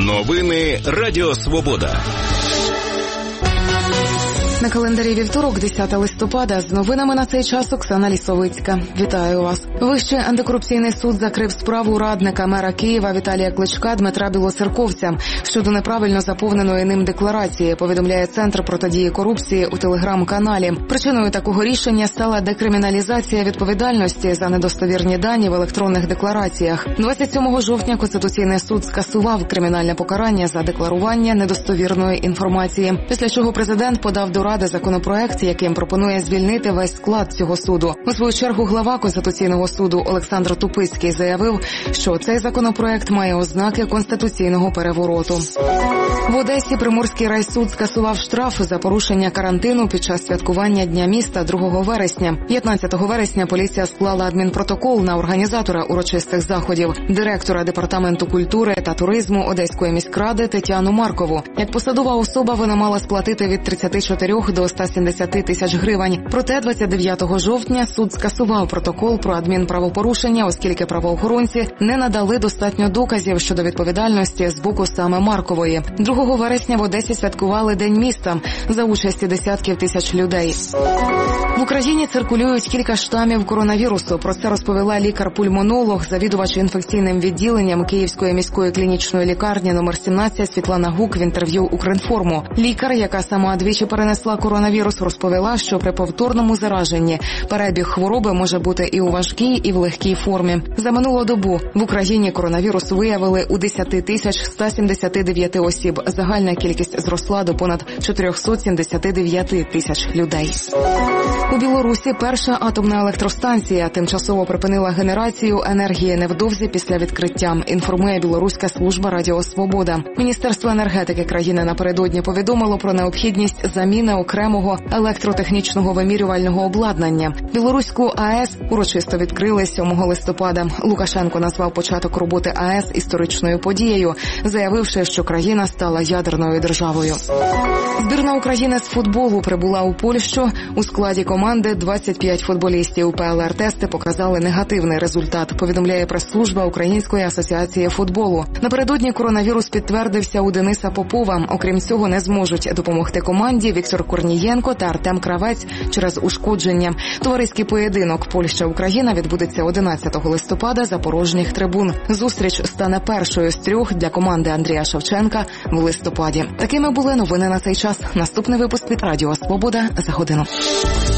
Новини Радіо Свобода. На календарі вівторок, 10 листопада. З новинами на цей час Оксана Лісовицька. Вітаю вас. Вищий антикорупційний суд закрив справу радника мера Києва Віталія Кличка Дмитра Білоцерковця щодо неправильно заповненої ним декларації, повідомляє Центр протидії корупції у телеграм-каналі. Причиною такого рішення стала декриміналізація відповідальності за недостовірні дані в електронних деклараціях. 27 жовтня Конституційний суд скасував кримінальне покарання за декларування недостовірної інформації, після чого президент подав до Ради законопроект, яким пропонує звільнити весь склад цього суду. У свою чергу глава Конституційного суду Олександр Тупицький заявив, що цей законопроект має ознаки конституційного перевороту. В Одесі Приморський райсуд скасував штраф за порушення карантину під час святкування Дня міста 2 вересня. 15 вересня поліція склала адмінпротокол на організатора урочистих заходів, директора Департаменту культури та туризму Одеської міськради Тетяну Маркову. Як посадова особа вона мала сплатити від 34 до 170 тисяч гривень. Проте 29 жовтня суд скасував протокол про адмінправопорушення, оскільки правоохоронці не надали достатньо доказів щодо відповідальності з боку саме Маркової. 2 вересня в Одесі святкували День міста за участі десятків тисяч людей. В Україні циркулюють кілька штамів коронавірусу. Про це розповіла лікар-пульмонолог, завідувач інфекційним відділенням Київської міської клінічної лікарні номер 17 Світлана Гук в інтерв'ю Укрінформу. Лікар, яка сама двічі перенесла коронавірус, розповіла, що при повторному зараженні перебіг хвороби може бути і у важкій, і в легкій формі. За минулу добу в Україні коронавірус виявили у 10 179 осіб. Загальна кількість зросла до понад 479 тисяч людей. У Білорусі перша атомна електростанція тимчасово припинила генерацію енергії невдовзі після відкриття, інформує білоруська служба Радіо Свобода. Міністерство енергетики країни напередодні повідомило про необхідність заміни окремого електротехнічного вимірювального обладнання. Білоруську АЕС урочисто відкрили 7 листопада. Лукашенко назвав початок роботи АЕС історичною подією, заявивши, що країна стала ядерною державою. Збірна України з футболу прибула у Польщу. У складі команди 25 футболістів. ПЛР-тести показали негативний результат, повідомляє прес-служба Української асоціації футболу. Напередодні коронавірус підтвердився у Дениса Попова. Окрім цього, не зможуть допомогти команді Віктор Корнієнко та Артем Кравець через ушкодження. Товариський поєдинок Польща-Україна відбудеться 11 листопада за порожніх трибун. Зустріч стане першою з 3 для команди Андрія Шевченка в листопаді. Такими були новини на цей час. Наступний випуск від Радіо Свобода за годину.